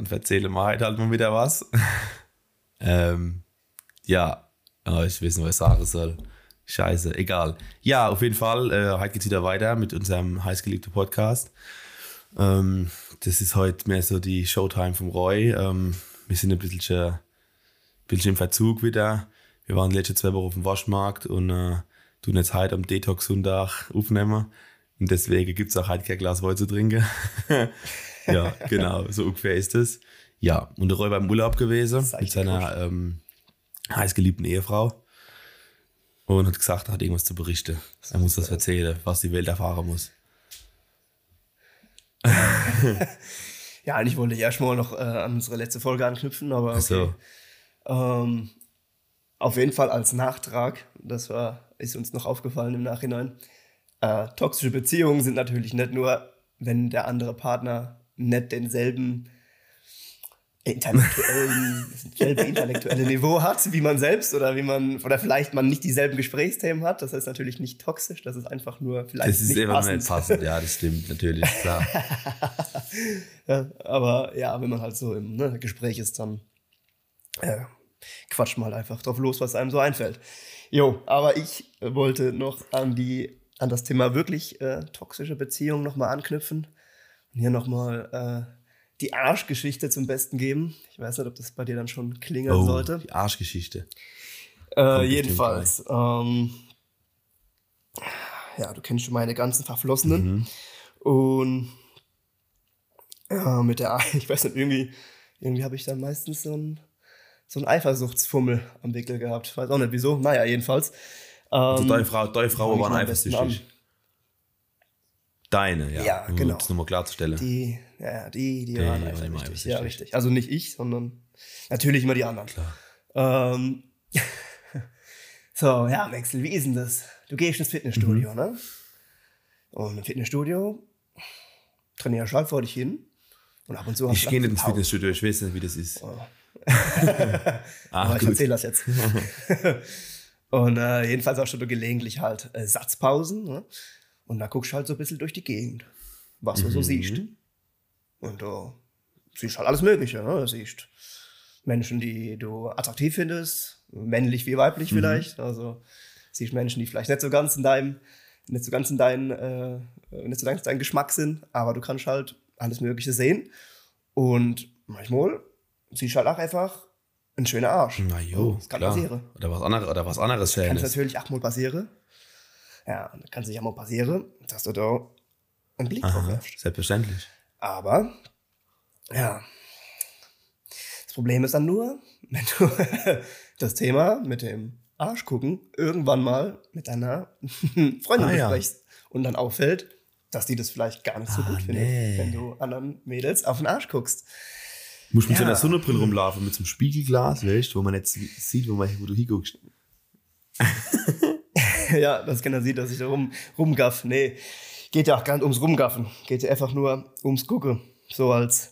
und erzähle mal heute halt mal wieder was. Ja, ich weiß nicht, was ich sagen soll. Scheiße, egal. Ja, auf jeden Fall, heute geht's wieder weiter mit unserem heißgeliebten Podcast. Das ist heute mehr so die Showtime vom Roy. Wir sind ein bisschen im Verzug wieder. Wir waren die letzten 2 Wochen auf dem Waschmarkt und tun jetzt heute am Detox-Sonntag aufnehmen. Und deswegen gibt es auch heute kein Glas Wein zu trinken. Ja, genau, so ungefähr ist es. Ja, und der Roy war im Urlaub gewesen mit seiner heißgeliebten Ehefrau. Und hat gesagt, er hat irgendwas zu berichten. Er muss das erzählen, was die Welt erfahren muss. Ja, eigentlich wollte ich erstmal noch an unsere letzte Folge anknüpfen, aber okay. Auf jeden Fall als Nachtrag, ist uns noch aufgefallen im Nachhinein. Toxische Beziehungen sind natürlich nicht nur, wenn der andere Partner nicht denselben intellektuelle Niveau hat, wie man selbst oder vielleicht man nicht dieselben Gesprächsthemen hat. Das heißt natürlich nicht toxisch, das ist einfach nur vielleicht das ist nicht passend. Nicht passend. Ja, das stimmt natürlich, klar. Ja, aber ja, wenn man halt so im Gespräch ist, dann quatscht man halt einfach drauf los, was einem so einfällt. Jo, aber ich wollte noch an das Thema wirklich toxische Beziehungen nochmal anknüpfen und hier nochmal die Arschgeschichte zum Besten geben. Ich weiß nicht, ob das bei dir dann schon klingeln sollte. Die Arschgeschichte. Jedenfalls. Ja, du kennst schon meine ganzen Verflossenen. Und ich weiß nicht, irgendwie habe ich dann meistens so ein Eifersuchtsfummel am Wickel gehabt. Weiß auch nicht wieso. Naja, jedenfalls. Also deine Frau waren eifersüchtig. Deine, ja. Ja, genau. Um das nochmal klarzustellen. Die waren eifersüchtig. Ja, richtig. Also nicht ich, sondern natürlich immer die anderen. Klar. So, ja, Wechsel, wie ist denn das? Du gehst ins Fitnessstudio, ne? Und im Fitnessstudio trainierst du halt vor dich hin. Und ab und zu hast ich gehe nicht ins Fitnessstudio, ich weiß nicht, wie das ist. Aber ich erzähle das jetzt. Und jedenfalls auch schon gelegentlich halt Satzpausen, ne? Und da guckst du halt so ein bisschen durch die Gegend, was du so siehst. Und du siehst halt alles Mögliche. Ne? Du siehst Menschen, die du attraktiv findest, männlich wie weiblich vielleicht. Also siehst Menschen, die vielleicht nicht so ganz in deinem Geschmack sind, aber du kannst halt alles Mögliche sehen. Und manchmal siehst du halt auch einfach einen schönen Arsch. Na jo, das kann klar. passieren. Oder was anderes Kann Schönes. natürlich auch mal passieren. Ja, dann kann es sich auch mal passieren, dass du da einen Blick drauf wirfst. Selbstverständlich. Aber, ja, das Problem ist dann nur, wenn du das Thema mit dem Arschgucken irgendwann mal mit deiner Freundin besprichst und dann auffällt, dass die das vielleicht gar nicht so gut findet, wenn du anderen Mädels auf den Arsch guckst. Muss mit so einer Sonnenbrille rumlaufen, mit so einem Spiegelglas, weißt du, wo man jetzt sieht, wo du hinguckst. Ja, das kann er sehen, dass ich da rumgaff. Nee, geht ja auch gar nicht ums Rumgaffen. Geht ja einfach nur ums Gucken. So als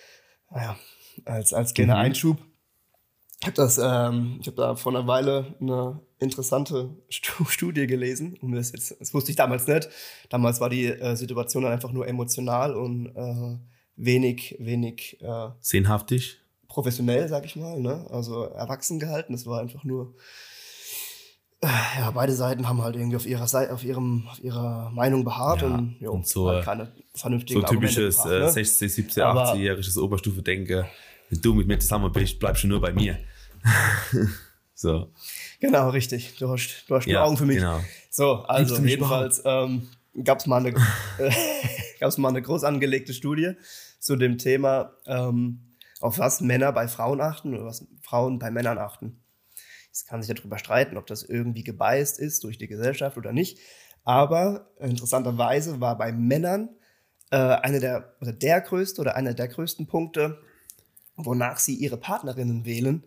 kleiner Einschub. Ich habe da vor einer Weile eine interessante Studie gelesen. Und das wusste ich damals nicht. Damals war die Situation dann einfach nur emotional und wenig sinnhaftig. Professionell, sag ich mal. Ne? Also erwachsen gehalten. Das war einfach nur... Ja, beide Seiten haben halt irgendwie auf ihrer Meinung beharrt und so halt keine vernünftigen so typisches Argumente gebracht, 16-, 17-, 18-jähriges Oberstufe-Denken. Wenn du mit mir zusammen bist, bleibst du nur bei mir. So. Genau, richtig. Du hast nur Augen für mich. Genau. So, also jedenfalls gab es mal eine groß angelegte Studie zu dem Thema, auf was Männer bei Frauen achten oder was Frauen bei Männern achten. Es kann sich darüber streiten, ob das irgendwie gebiased ist durch die Gesellschaft oder nicht. Aber interessanterweise war bei Männern einer der größten Punkte, wonach sie ihre Partnerinnen wählen,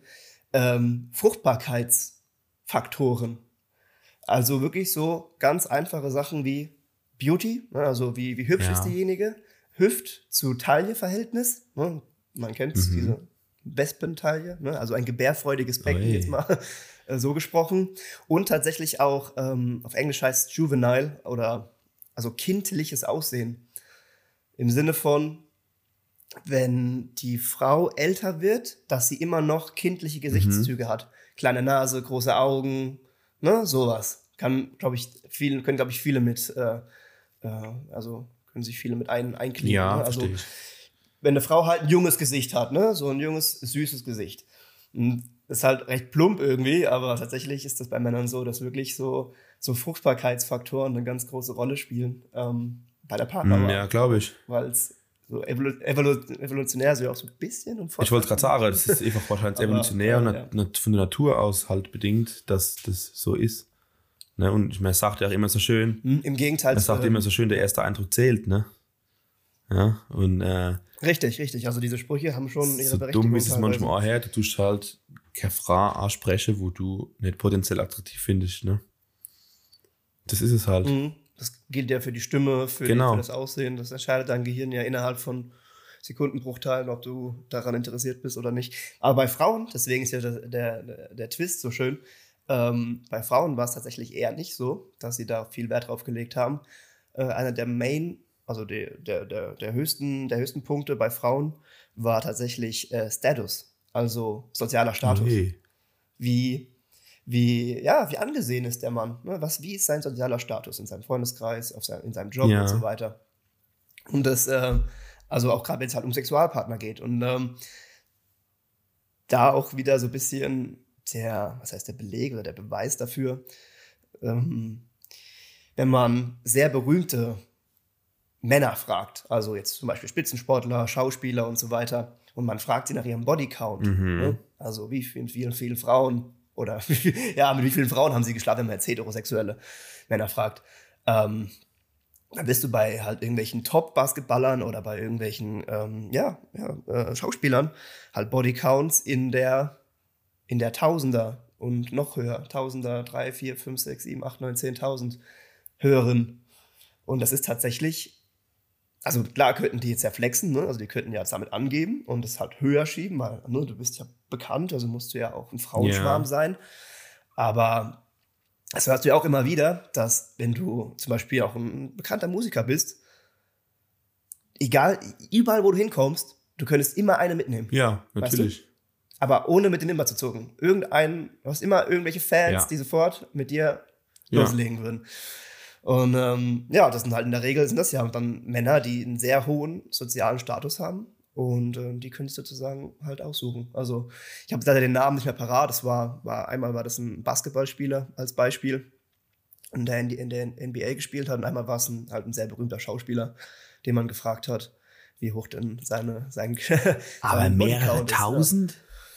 Fruchtbarkeitsfaktoren. Also wirklich so ganz einfache Sachen wie Beauty, ne? Also wie hübsch ist diejenige, Hüft zu Taille-Verhältnis, ne? Man kennt es, diese Wespentaille, ne? Also ein gebärfreudiges Becken, jetzt mal so gesprochen. Und tatsächlich auch, auf Englisch heißt juvenile oder also kindliches Aussehen. Im Sinne von, wenn die Frau älter wird, dass sie immer noch kindliche Gesichtszüge hat. Kleine Nase, große Augen, ne, sowas. Können, glaube ich, viele mit, also können sich viele mit einklinken. Ja, ne? Also, verstehe ich. wenn eine Frau halt ein junges Gesicht hat, ne, so ein junges, süßes Gesicht. Ist halt recht plump irgendwie, aber tatsächlich ist das bei Männern so, dass wirklich so Fruchtbarkeitsfaktoren eine ganz große Rolle spielen bei der Partnerwahl. Ja, glaube ich. Weil es so evolutionär so auch so ein bisschen und Ich wollte es gerade sagen, das ist einfach wahrscheinlich evolutionär und nicht von der Natur aus halt bedingt, dass das so ist. Ne? Und man sagt ja auch immer so schön, im Gegenteil. man sagt immer so schön, der erste Eindruck zählt, ne? Ja, und Richtig. Also diese Sprüche haben schon ihre so Berechtigung. dumm ist es teilweise. manchmal auch her, du tust halt keine Frau ansprechen, wo du nicht potenziell attraktiv findest, ne? Das ist es halt. Das gilt ja für die Stimme, für das Aussehen. Das entscheidet dein Gehirn ja innerhalb von Sekundenbruchteilen, ob du daran interessiert bist oder nicht. Aber bei Frauen, deswegen ist ja der Twist so schön, bei Frauen war es tatsächlich eher nicht so, dass sie da viel Wert drauf gelegt haben. Einer der also der höchsten Punkte bei Frauen war tatsächlich Status, also sozialer Status. Okay. Wie angesehen ist der Mann? Ne? Wie ist sein sozialer Status in seinem Freundeskreis, in seinem Job und so weiter? Und das, also auch gerade wenn es halt um Sexualpartner geht. Und da auch wieder so ein bisschen der Beleg oder der Beweis dafür, wenn man sehr berühmte Männer fragt, also jetzt zum Beispiel Spitzensportler, Schauspieler und so weiter, und man fragt sie nach ihrem Bodycount, ne? Also mit wie vielen Frauen oder mit wie vielen Frauen haben sie geschlafen, wenn man jetzt heterosexuelle Männer fragt, dann bist du bei halt irgendwelchen Top-Basketballern oder bei irgendwelchen Schauspielern halt Bodycounts in der Tausender und noch höher, Tausender, 3, 4, 5, 6, 7, 8, 9, 10.000 höheren. Und das ist tatsächlich, also klar könnten die jetzt ja flexen, ne? Also die könnten ja jetzt damit angeben und es halt höher schieben, weil ne, du bist ja bekannt, also musst du ja auch ein Frauenschwarm sein. Aber das hörst du ja auch immer wieder, dass wenn du zum Beispiel auch ein bekannter Musiker bist, egal, überall wo du hinkommst, du könntest immer eine mitnehmen. Ja, natürlich. Weißt du? Aber ohne mit den Nimmer zu zucken. Du hast immer irgendwelche Fans, die sofort mit dir loslegen würden. Und das sind halt in der Regel dann Männer, die einen sehr hohen sozialen Status haben. Und die könntest du sozusagen halt aussuchen. Also ich habe leider den Namen nicht mehr parat. Einmal war das ein Basketballspieler als Beispiel, der in der NBA gespielt hat. Und einmal war es halt ein sehr berühmter Schauspieler, den man gefragt hat, wie hoch denn sein aber mehrere tausend?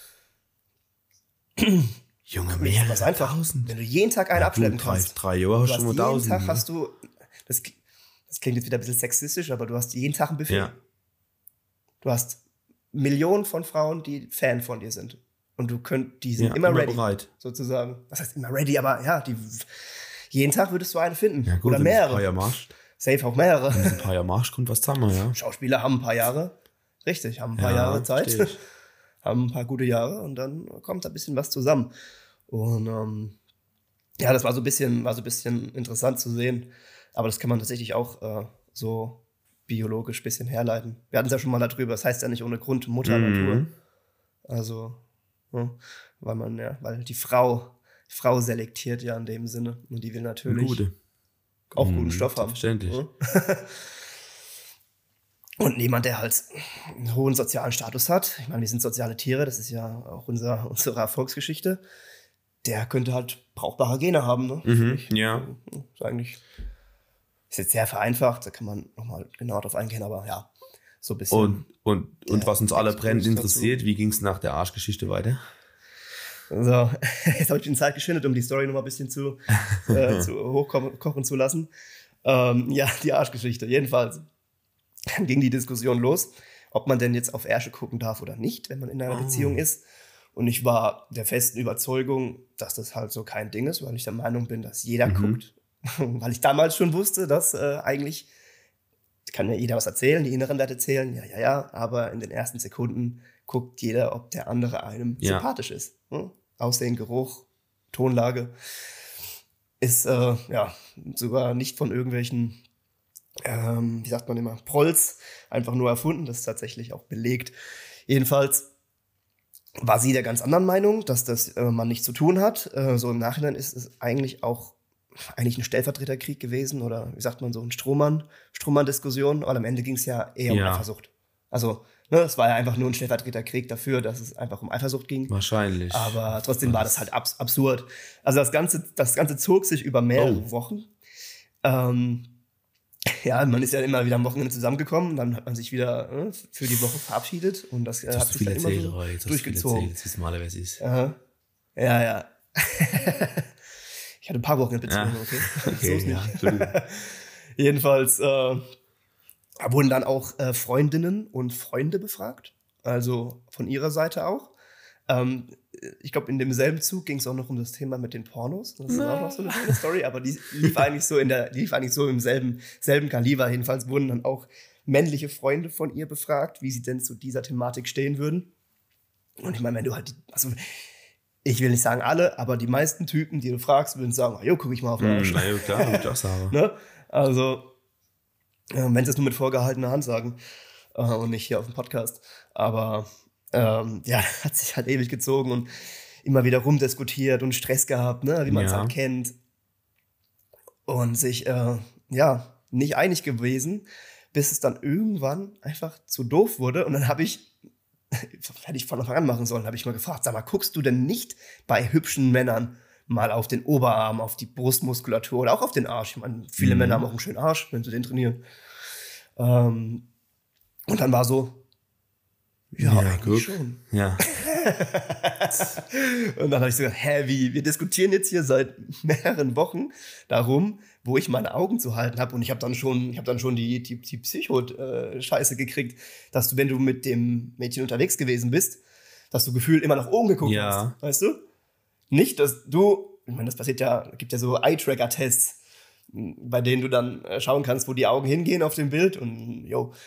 Junge, mehrere tausend. Wenn du jeden Tag einen abschleppen kannst. 3 Jahre hast du schon mal 1000. Jeden Tag hast du, das klingt jetzt wieder ein bisschen sexistisch, aber du hast jeden Tag ein Buffet. Ja. Du hast Millionen von Frauen, die Fan von dir sind. Und die sind immer ready, bereit. Sozusagen. Was heißt immer ready, aber ja, jeden Tag würdest du eine finden. Ja, gut, oder mehrere. Ein paar Jahre machst. Safe auch mehrere. Wenn du ein paar Jahre machst, kommt was zusammen, ja. Schauspieler haben ein paar Jahre. Richtig, haben ein paar Jahre Zeit. Haben ein paar gute Jahre und dann kommt da ein bisschen was zusammen. Und das war so ein bisschen interessant zu sehen. Aber das kann man tatsächlich auch so biologisch ein bisschen herleiten. Wir hatten es ja schon mal darüber, das heißt ja nicht ohne Grund Mutter Natur. Also, weil die Frau selektiert ja in dem Sinne. Und die will natürlich auch guten Stoff haben. Verständlich. Ja? Und jemand, der halt einen hohen sozialen Status hat, ich meine, wir sind soziale Tiere, das ist ja auch unsere Erfolgsgeschichte, der könnte halt brauchbare Gene haben. Ne? Ja. Ist jetzt sehr vereinfacht, da kann man nochmal genauer drauf eingehen, aber ja, so ein bisschen. Und was uns alle brennend interessiert, wie ging es nach der Arschgeschichte weiter? So, jetzt habe ich den Zeit geschindet, um die Story nochmal ein bisschen zu hochkochen zu lassen. Die Arschgeschichte, jedenfalls. Dann ging die Diskussion los, ob man denn jetzt auf Ärsche gucken darf oder nicht, wenn man in einer Beziehung ist. Und ich war der festen Überzeugung, dass das halt so kein Ding ist, weil ich der Meinung bin, dass jeder guckt. Weil ich damals schon wusste, dass eigentlich kann ja jeder was erzählen, die inneren Werte zählen, aber in den ersten Sekunden guckt jeder, ob der andere einem sympathisch ist. Aussehen, Geruch, Tonlage ist sogar nicht von irgendwelchen wie sagt man immer, Prolls, einfach nur erfunden, das ist tatsächlich auch belegt. Jedenfalls war sie der ganz anderen Meinung, dass das man nichts zu tun hat. So im Nachhinein ist es eigentlich ein Stellvertreterkrieg gewesen oder wie sagt man so, ein Strohmann-Diskussion. Und am Ende ging es ja eher um Eifersucht. Also es war ja einfach nur ein Stellvertreterkrieg dafür, dass es einfach um Eifersucht ging. Wahrscheinlich. Aber trotzdem war das halt absurd. Also das Ganze zog sich über mehrere Wochen. Ja, man ist ja immer wieder am Wochenende zusammengekommen, dann hat man sich wieder für die Woche verabschiedet und das hat sich dann immer so durchgezogen. Jetzt wissen wir alle, wer es ist. Ja. Ich hatte ein paar Wochen in Beziehung, okay? So ist nicht. Jedenfalls wurden dann auch Freundinnen und Freunde befragt, also von ihrer Seite auch. Ich glaube, in demselben Zug ging es auch noch um das Thema mit den Pornos. Das ist auch noch so eine schöne Story, aber die lief eigentlich so im selben Kaliber. Jedenfalls wurden dann auch männliche Freunde von ihr befragt, wie sie denn zu dieser Thematik stehen würden. Und ich meine, wenn du halt, also ich will nicht sagen alle, aber die meisten Typen, die du fragst, würden sagen, jo, guck ich mal auf den Arsch. Na ja, klar, würde ich auch sagen. Ne? Also, wenn sie es nur mit vorgehaltener Hand sagen und nicht hier auf dem Podcast. Aber hat sich halt ewig gezogen und immer wieder rumdiskutiert und Stress gehabt, ne, wie man es halt kennt. Und sich, nicht einig gewesen, bis es dann irgendwann einfach zu doof wurde. Und dann hätte ich von Anfang an machen sollen, habe ich mal gefragt, sag mal, guckst du denn nicht bei hübschen Männern mal auf den Oberarm, auf die Brustmuskulatur oder auch auf den Arsch? Ich meine, viele Männer haben auch einen schönen Arsch, wenn sie den trainieren. Und dann war so, ja, eigentlich schon. Ja. Und dann habe ich so gesagt, wir diskutieren jetzt hier seit mehreren Wochen darum, wo ich meine Augen zu halten habe. Und ich habe dann schon die Psycho-Scheiße gekriegt, dass du, wenn du mit dem Mädchen unterwegs gewesen bist, dass du gefühlt immer nach oben geguckt hast. Weißt du? Nicht, dass du, ich meine, das passiert ja, gibt ja so Eye-Tracker-Tests, bei denen du dann schauen kannst, wo die Augen hingehen auf dem Bild und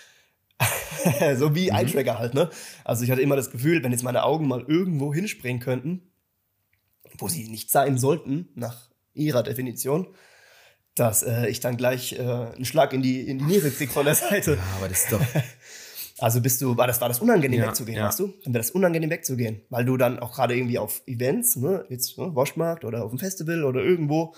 so wie Eye-Tracker halt, ne? Also ich hatte immer das Gefühl, wenn jetzt meine Augen mal irgendwo hinspringen könnten, wo sie nicht sein sollten, nach ihrer Definition, dass ich dann gleich einen Schlag in die Niere krieg von der Seite. Ja, aber das ist doch... Also war das unangenehm wegzugehen, weißt du? Dann wäre das unangenehm wegzugehen, weil du dann auch gerade irgendwie auf Events, ne, jetzt Waschmarkt oder auf dem Festival oder irgendwo,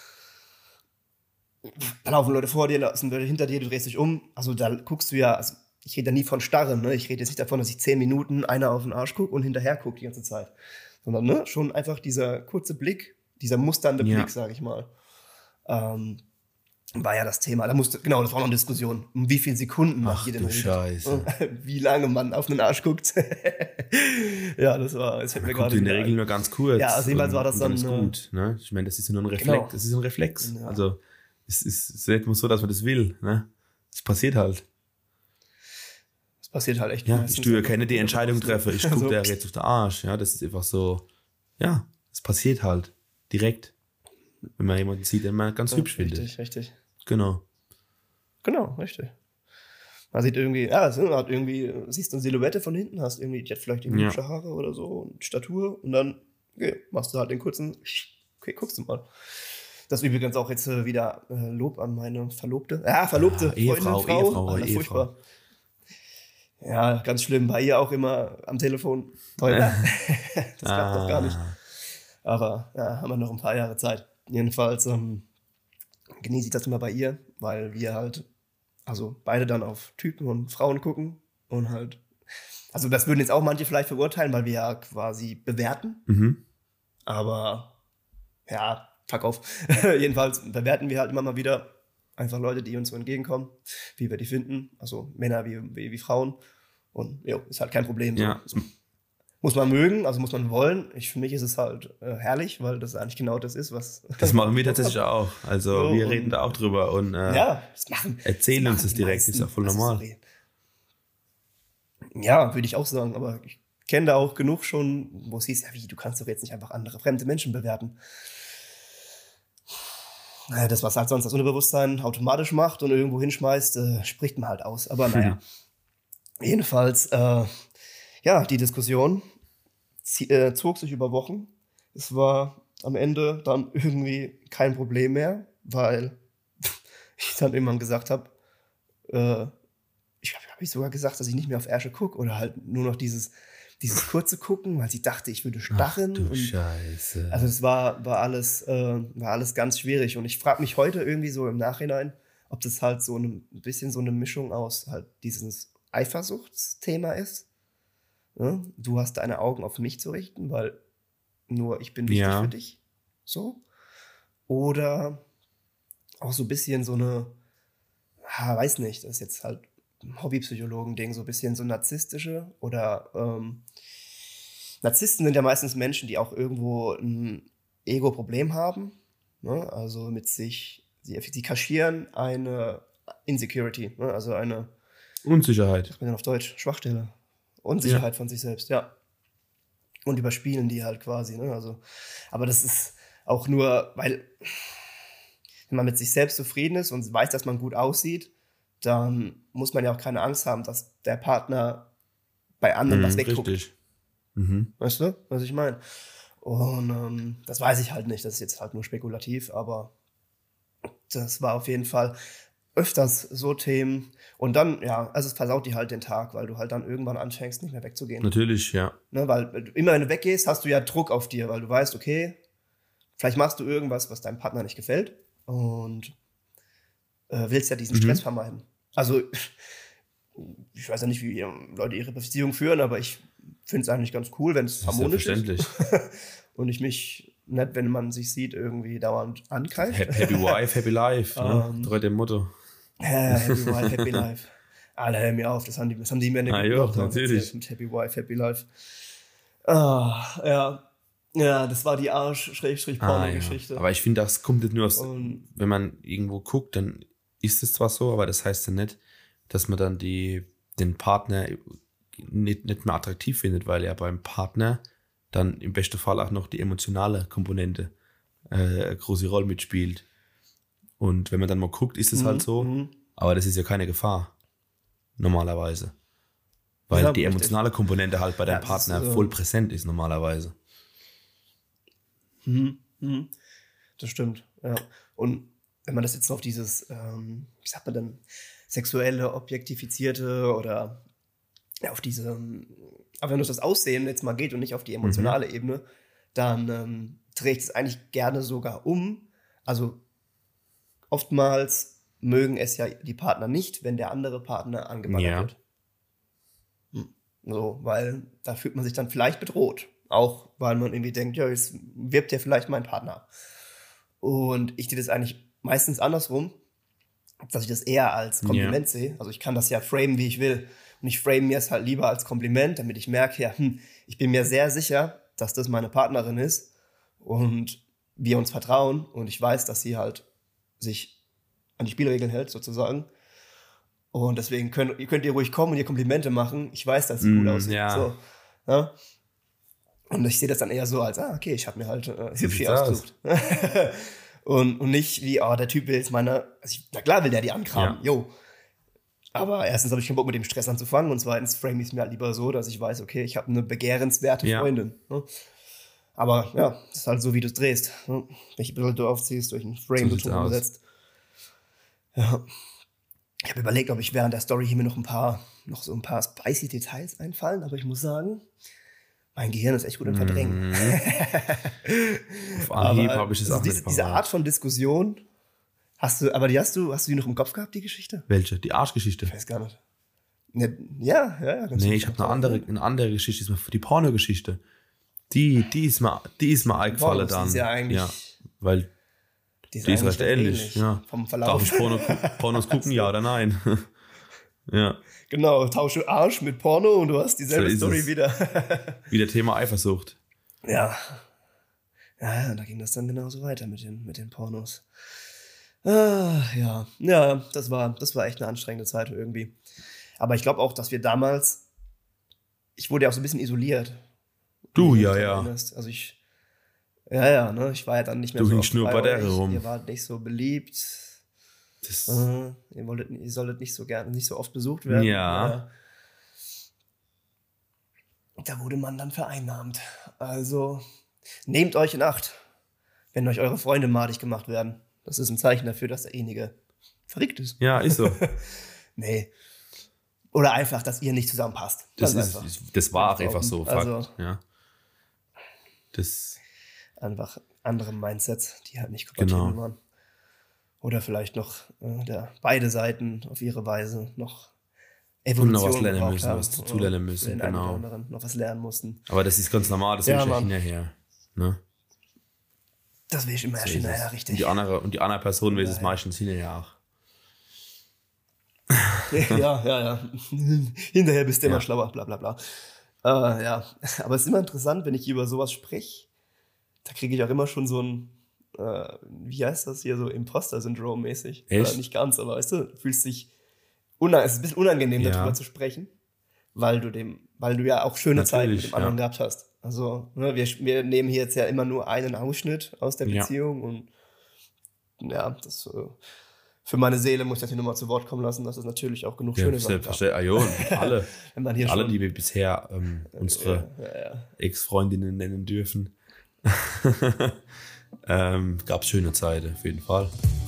da laufen Leute vor dir, laufen Leute hinter dir, du drehst dich um, also da guckst du ja, also ich rede da nie von Starren, ne? Ich rede jetzt nicht davon, dass ich 10 Minuten einer auf den Arsch gucke und hinterher gucke die ganze Zeit, sondern ne, schon einfach dieser kurze Blick, dieser musternde Blick, sage ich mal, war ja das Thema. Das war noch eine Diskussion, um wie viele Sekunden man hier denn redet. Scheiße. Wie lange man auf den Arsch guckt. Ja, das hätte mir gerade in der Regel nur ganz kurz. Ja, also jedenfalls war das dann gut. Ne? Ich meine, das ist ja nur ein Reflex. Genau. Das ist ein Reflex. Ja. Also es ist nicht so, dass man das will. Ne? Es passiert halt. Das passiert halt echt. Ja, ich tue ja keine die Entscheidung treffe. Ich gucke der jetzt auf den Arsch. Ja, das ist einfach so. Ja, es passiert halt direkt, wenn man jemanden sieht, den man ganz hübsch findet. Richtig. Genau, richtig. Man sieht irgendwie, siehst du eine Silhouette von hinten, hast irgendwie, die hat vielleicht irgendwie hübsche Haare oder so und Statur und dann machst du halt den kurzen, guckst du mal. Das ist übrigens auch jetzt wieder Lob an meine Verlobte. Ja, Verlobte, Ehefrau. Furchtbar. Ja, ganz schlimm, bei ihr auch immer am Telefon. Toll, das klappt doch gar nicht. Aber ja, haben wir noch ein paar Jahre Zeit. Jedenfalls genieße ich das immer bei ihr, weil wir halt, also beide dann auf Typen und Frauen gucken und halt, also das würden jetzt auch manche vielleicht verurteilen, weil wir ja quasi bewerten, aber ja, fuck off. Jedenfalls bewerten wir halt immer mal wieder einfach Leute, die uns so entgegenkommen, wie wir die finden, also Männer wie Frauen und ist halt kein Problem. Ja. So. Muss man mögen, also muss man wollen. Für mich ist es halt herrlich, weil das eigentlich genau das ist, was... Das machen wir tatsächlich auch. Also wir reden da auch drüber und erzählen uns das direkt. Ist ja voll normal. Ja, würde ich auch sagen, aber ich kenne da auch genug schon, wo es hieß, ja wie, du kannst doch jetzt nicht einfach andere fremde Menschen bewerten. Das, was halt sonst das Unterbewusstsein automatisch macht und irgendwo hinschmeißt, spricht man halt aus. Aber naja, jedenfalls, die Diskussion zog sich über Wochen. Es war am Ende dann irgendwie kein Problem mehr, weil ich dann irgendwann gesagt habe, ich glaube, habe ich sogar gesagt, dass ich nicht mehr auf Ärsche gucke oder halt nur noch dieses kurze Gucken, weil sie dachte, ich würde starren. Ach du Scheiße. Also es war alles ganz schwierig und ich frage mich heute irgendwie so im Nachhinein, ob das halt so ein bisschen so eine Mischung aus halt dieses Eifersuchtsthema ist. Ja? Du hast deine Augen auf mich zu richten, weil nur ich bin wichtig für dich. So. Oder auch so ein bisschen so eine, weiß nicht, das ist jetzt halt ein Hobbypsychologen-Ding, so ein bisschen so narzisstische oder Narzissten sind ja meistens Menschen, die auch irgendwo ein Ego-Problem haben. Ne? Also mit sich, sie kaschieren eine Insecurity, ne? Also eine Unsicherheit. Was sagt man denn auf Deutsch? Schwachstelle. Unsicherheit von sich selbst, ja. Und überspielen die halt quasi, ne? Also, aber das ist auch nur, weil wenn man mit sich selbst zufrieden ist und weiß, dass man gut aussieht, dann muss man ja auch keine Angst haben, dass der Partner bei anderen was wegguckt. Richtig. Weißt du, was ich meine? Und das weiß ich halt nicht, das ist jetzt halt nur spekulativ, aber das war auf jeden Fall öfters so Themen. Und dann, ja, also es versaut dir halt den Tag, weil du halt dann irgendwann anfängst, nicht mehr wegzugehen. Natürlich, ja. Ne, weil immer wenn du weggehst, hast du ja Druck auf dir, weil du weißt, okay, vielleicht machst du irgendwas, was deinem Partner nicht gefällt und willst ja diesen Stress vermeiden. Also, ich weiß ja nicht, wie Leute ihre Beziehung führen, aber ich finde es eigentlich ganz cool, wenn es harmonisch ist. Und ich mich nicht, wenn man sich sieht, irgendwie dauernd ankeift. Happy Wife, Happy Life, ne? Treu dem Motto. Happy Wife, Happy Life. Alter, hör mir auf, das haben die Männer gemacht. Natürlich. Mit Happy Wife, Happy Life. Ja. Ja, das war die Arsch-Porno-Geschichte. Ja. Aber ich finde, das kommt nicht nur aus, wenn man irgendwo guckt, dann ist es zwar so, aber das heißt ja nicht, dass man dann den Partner nicht mehr attraktiv findet, weil er beim Partner dann im besten Fall auch noch die emotionale Komponente eine große Rolle mitspielt. Und wenn man dann mal guckt, ist es halt so, aber das ist ja keine Gefahr, normalerweise. Weil ja, die emotionale Komponente halt bei deinem Partner voll präsent ist, normalerweise. Das stimmt, ja. Und wenn man das jetzt auf dieses, wie sagt man denn, sexuelle, objektifizierte oder ja, auf diese, aber wenn es das Aussehen jetzt mal geht und nicht auf die emotionale Ebene, dann drehe ich es eigentlich gerne sogar um. Also oftmals mögen es ja die Partner nicht, wenn der andere Partner angebaggert wird. So, weil da fühlt man sich dann vielleicht bedroht. Auch weil man irgendwie denkt, ja, jetzt wirbt ja vielleicht mein Partner ab. Und ich sehe das eigentlich meistens andersrum, dass ich das eher als Kompliment sehe. Also ich kann das ja framen, wie ich will. Und ich frame mir es halt lieber als Kompliment, damit ich merke, ja, ich bin mir sehr sicher, dass das meine Partnerin ist und wir uns vertrauen und ich weiß, dass sie halt sich an die Spielregeln hält, sozusagen. Und deswegen könnt ihr ruhig kommen und ihr Komplimente machen. Ich weiß, dass sie gut aussieht. Ja. So, ja? Und ich sehe das dann eher so als, okay, ich habe mir halt hübsch ausgesucht. und nicht wie, der Typ will jetzt na klar will der die ankramen, jo. Aber erstens habe ich keinen Bock, mit dem Stress anzufangen und zweitens frame ich es mir halt lieber so, dass ich weiß, okay, ich habe eine begehrenswerte Freundin. Ne? Aber ja, das ist halt so, wie du es drehst. Ne? Welche Bilder du aufziehst, durch einen Frame du umsetzt. Ja. Ich habe überlegt, ob ich während der Story hier mir noch so ein paar spicy Details einfallen, aber ich muss sagen, mein Gehirn ist echt gut im Verdrängen. Auf Anhieb habe ich es auch nicht diese Art von Diskussion, hast du die noch im Kopf gehabt, die Geschichte? Welche? Die Arschgeschichte? Ich weiß gar nicht. Ja. Nee, ich habe eine andere Geschichte, die Pornogeschichte. Die ist mir eingefallen dann. Die ist ja eigentlich... Ja, weil die ist recht ähnlich. Ja. Vom Verlauf. Darf ich Pornos gucken, ja oder nein? Ja. Genau, tausche Arsch mit Porno und du hast dieselbe Story wieder. Wieder Thema Eifersucht. Ja. Ja, da ging das dann genauso weiter mit den Pornos. Ja, das war echt eine anstrengende Zeit irgendwie. Aber ich glaube auch, dass wir damals, ich wurde ja auch so ein bisschen isoliert. Du, ja. Also ich war ja dann nicht mehr so. Du hingst nur bei der rum. Ihr wart nicht so beliebt. Ihr solltet nicht so oft besucht werden. Ja. Da wurde man dann vereinnahmt. Also nehmt euch in Acht, wenn euch eure Freunde madig gemacht werden. Das ist ein Zeichen dafür, dass derjenige verrückt ist. Ja, ist so. Nee. Oder einfach, dass ihr nicht zusammenpasst. Das war auch einfach so. Fakt, also, ja. Das einfach andere Mindsets, die halt nicht kompatibel waren. Oder vielleicht noch beide Seiten auf ihre Weise noch Evolution noch was lernen gebraucht müssen, haben. was dazulernen müssen, den einen oder anderen noch was lernen mussten. Aber das ist ganz normal, das ist ja hinterher. Ne? Das will ich immer erst hinterher, richtig. Und die andere Person will es meistens hinterher auch. ja. Hinterher bist du immer schlauer, bla bla bla. Ja, aber es ist immer interessant, wenn ich über sowas spreche, da kriege ich auch immer schon so ein, wie heißt das hier, so Imposter-Syndrom mäßig. Echt? Nicht ganz, aber weißt du fühlst dich, es ist ein bisschen unangenehm, darüber zu sprechen, weil du ja auch schöne Zeiten mit dem anderen gehabt hast. Also, ne, wir nehmen hier jetzt ja immer nur einen Ausschnitt aus der Beziehung und ja, das für meine Seele muss ich natürlich nochmal zu Wort kommen lassen, dass es natürlich auch genug schöne Sachen gab. Alle. Wenn man hier alle, die wir bisher unsere Ex-Freundinnen nennen dürfen. Gab es schöne Zeiten, auf jeden Fall.